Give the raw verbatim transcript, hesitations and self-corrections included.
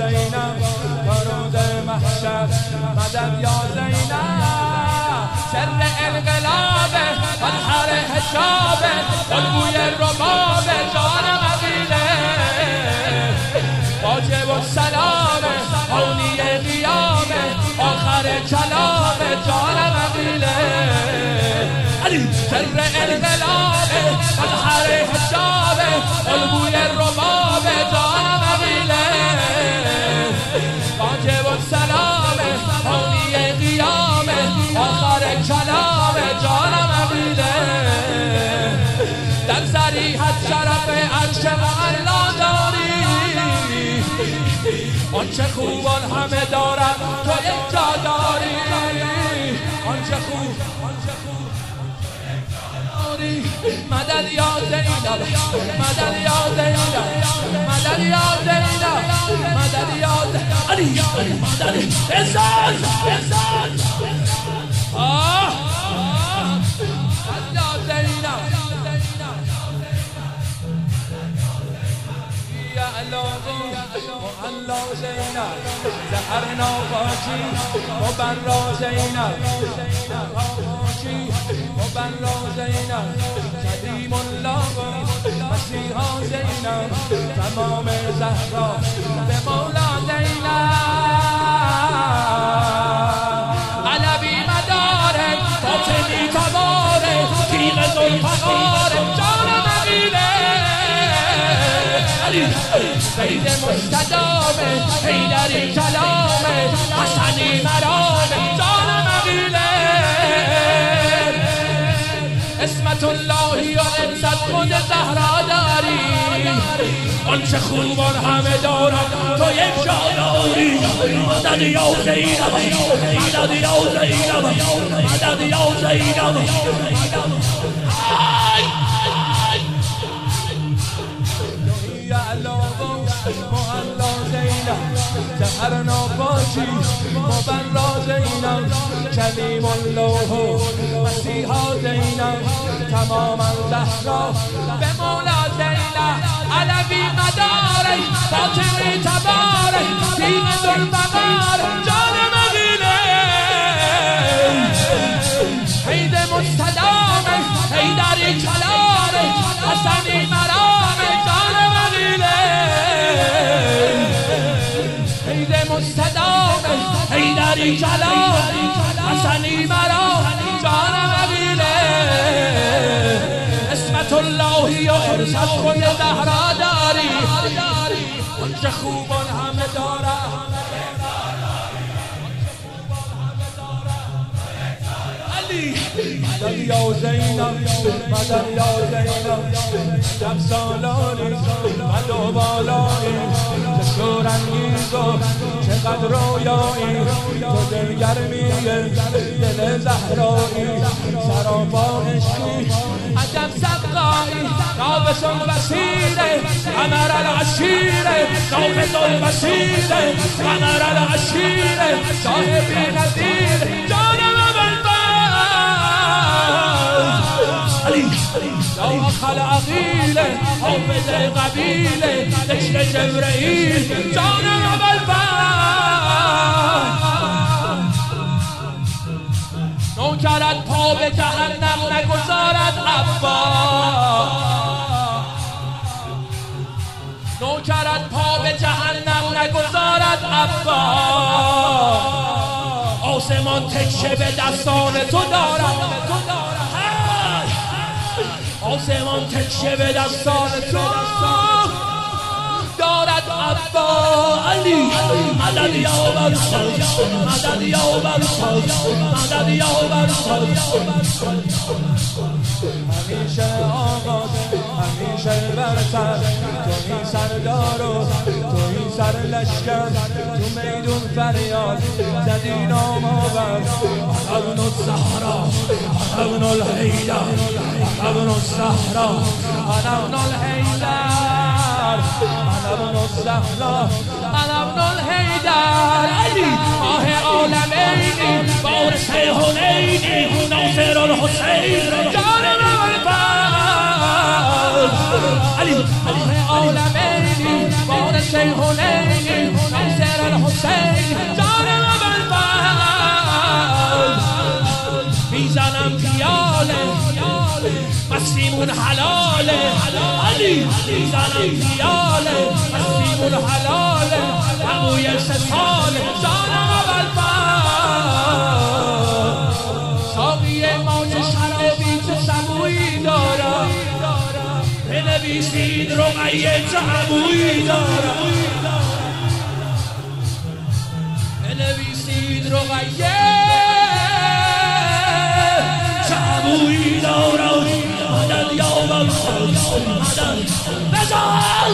زینب تا روز محشر مدد یا زینب سر انقلاب مظهر حجاب الگوی رباب جان مقیله واجب السلام هونی قیام آخر کلام جان مقیله سر انقلاب مظهر حجاب الگوی رباب جان مقیله واجب السلام هونی قیام آخر کلام جان مقیله در ذریحت شرف عرش معلا داری آنچه خوبان همه دارد تو یک جا داری آنچه خوب مدد یا زینب مدد یا زینب مدد یا زینب مدد یا زینب علی مدد انسان انسان آه یا زینب یا علاقی محلا زینب زهرنا خاکی مبرا زینب مبرا زینب کلیم الله مسیحا زینب تمام زهرا به مولا زینب علوی مداره فاطمی تباره تیغ ذوالفقاره جان مقیله سید مستدامه حیدری کلامه حسنی مرامه جان مقیله اسمت اللهی و انسد خود زهرا داری آنچه خوبان همه دارد تو یک جا داری مدد یا زینب مدد یا زینب مدد یا زینب محلا زینب زهرنا باشی مبرا زینب کلیم الله مسیحا زینب تماما زهرا به مولا زینب علوی مداره فاطمی تباره تیغ ذوالفقاره جان مقیله حید مستدامه حیدری کلامه حسنی مرامه جان مقیله حید مستدامه حیدری کلامه حسنی مرامه جان مقیله اسمت اللهی و ارشد خود زهرا داری آنچه خوبان همه دارد مدد یا زینب مدد یا زینب شب سالانی مد و بالانی چه شورانگیز و چقدر رویایی تو دلگرمیه دل زهرایی سراپا عشقی عجب سقایی نابس البصیره قمر العشیره نابس البصیره قمر العشیره صاحبی نظیر جانم یا آخر عقیله حافظ قبیله دشت جبرئیل جانم ابوالفضل نوکرت پا به جهنم نگذارد عباس نوکرت پا به جهنم نگذارد عباس آسمان تکشه به دستان تو دارد آسمان تکشه به دستان تو دارد عبا علی مدد یا برسل مدد یا برسل مدد یا برسل همیشه آغاز همیشه برتر توی سردار و توی سر لشکر تو میدون فریاد زدی نام آور ابن الزهرا ابن الحیدر ابن الزهرا ابن الحیدر ابن الزهرا ابن الحیدر علی ماه عالمینی وارث حنینی ناصر الحسین جان علی ماه عالمینی وارث حنینی مسیمون حلاله علی زنم خیاله مسیمون حلاله عموی سه ساله جانم اول ساقی ما چه شرابی چه سبویی دارم بنویسید رقیه چه عمویی دارم بنویسید رقیه چه عمویی دارم مدد یا مولا مدد بزن